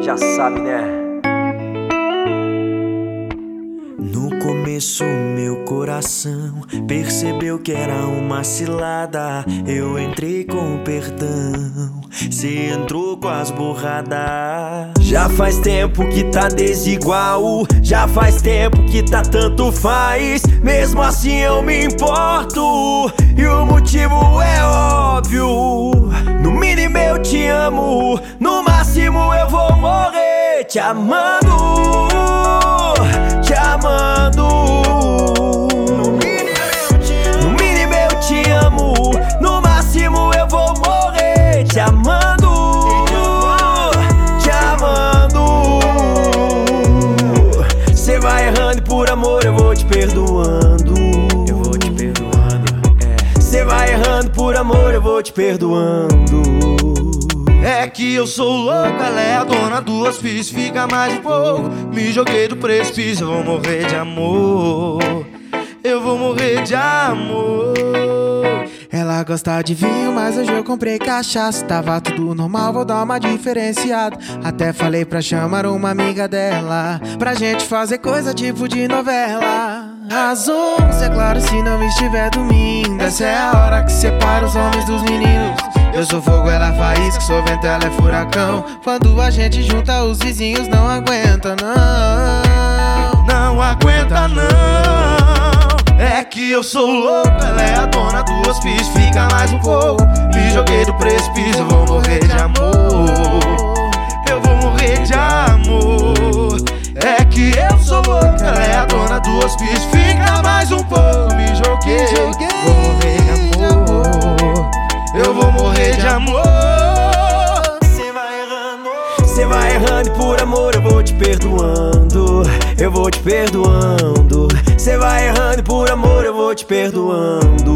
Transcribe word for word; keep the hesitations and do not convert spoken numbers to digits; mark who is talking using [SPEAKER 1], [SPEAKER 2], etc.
[SPEAKER 1] Já sabe, né?
[SPEAKER 2] No começo meu coração percebeu que era uma cilada. Eu entrei com perdão, cê entrou com as burradas.
[SPEAKER 1] Já faz tempo que tá desigual, já faz tempo que tá tanto faz. Mesmo assim eu me importo, e o motivo é óbvio. No mínimo eu te amo, no máximo eu vou morrer te amando, te amando. No mínimo eu te amo, no máximo eu vou morrer te amando, te amando. Cê vai errando e por amor eu vou te perdoando. Eu vou te perdoando, é. Cê vai errando por amor eu vou te perdoando.
[SPEAKER 3] É que eu sou louco, ela é a dona do hospício. Fica mais um pouco, me joguei do precipício. Eu vou morrer de amor, eu vou morrer de amor.
[SPEAKER 4] Ela gosta de vinho, mas hoje eu comprei cachaça. Tava tudo normal, vou dar uma diferenciada. Até falei pra chamar uma amiga dela, pra gente fazer coisa tipo de novela. Às onze, é claro, se não estiver dormindo. Essa é a hora que separa os homens dos meninos. Eu sou fogo, ela faísca, sou vento, ela é furacão. Quando a gente junta, os vizinhos não aguentam, não.
[SPEAKER 3] Não aguenta não. É que eu sou louco, ela é a dona do hospício. Fica mais um pouco, me joguei do precipício. Eu vou morrer de amor, eu vou morrer de amor. É que eu sou louco, ela é a dona do hospício. Fica mais um pouco, me joguei, vou morrer de amor, eu vou morrer de amor.
[SPEAKER 1] Cê vai errando, cê vai errando e por amor eu vou te perdoando. Eu vou te perdoando. Cê vai errando e por amor eu vou te perdoando.